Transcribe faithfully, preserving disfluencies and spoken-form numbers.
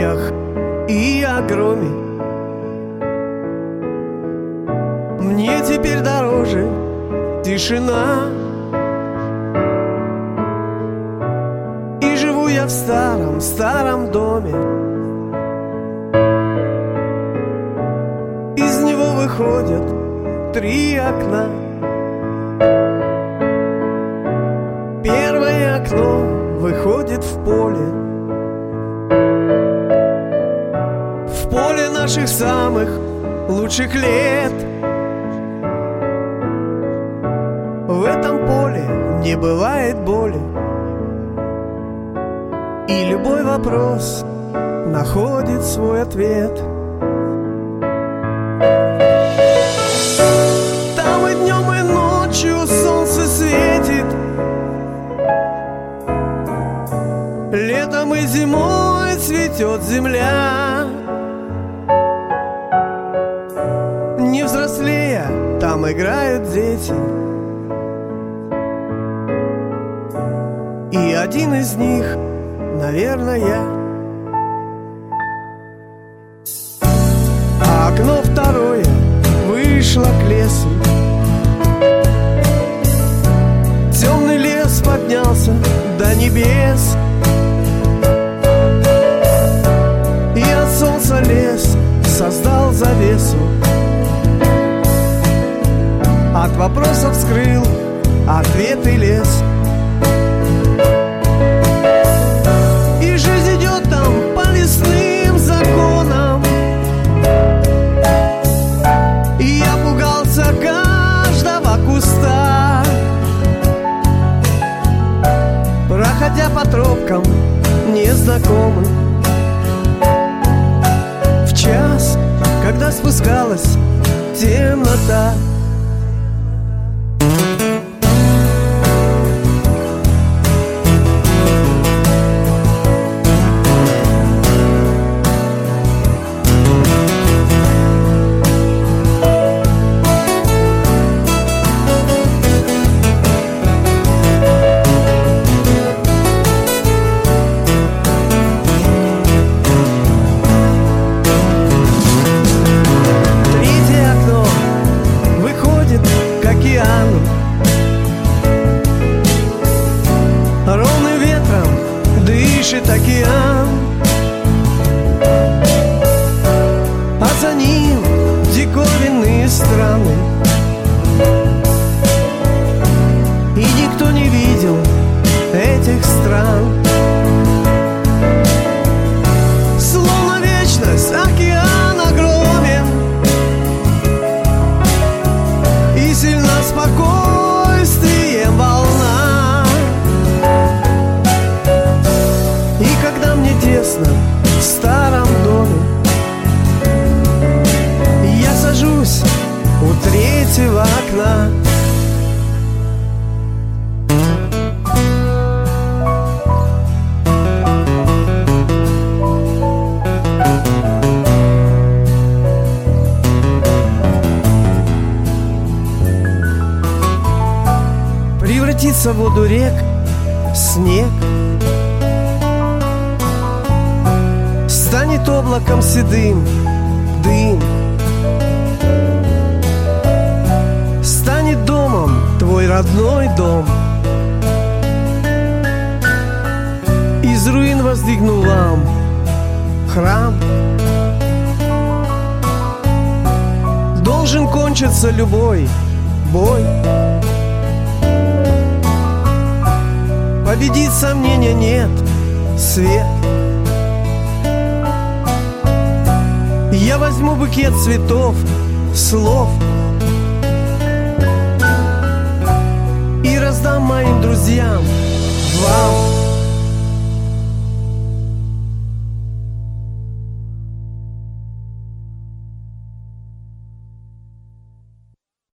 потерях и о громе. Мне теперь дороже тишина, и живу я в старом, старом доме. Из него выходят три окна. Первое окно выходит в поле, в поле наших самых лучших лет. В этом поле не бывает боли, и любой вопрос находит свой ответ. Там и днем, и ночью солнце светит, летом и зимой цветет земля. Не взрослея, там играют дети, и один из них, наверное, я. А окно второе вышло к лесу. Темный лес поднялся до небес, и от солнца лес создал завесу. От вопросов скрыл ответы лес. И жизнь идет там по лесным законам, и я пугался каждого куста, проходя по тропкам незнакомым. В час, когда спускалась темнота, ровным ветром дышит океан, а за ним диковинные страны, и никто не видел этих стран. Словно вечность океан огромен, и сильно спокойствием волна. И когда мне тесно в старом доме, я сажусь у третьего окна. Превратится в воду рек снег, станет облаком седым дым, станет домом твой родной дом. Из руин воздвигну вам храм. Должен кончиться любой бой, победить сомнения нет свет. Я возьму букет цветов, слов, и раздам моим друзьям, вам.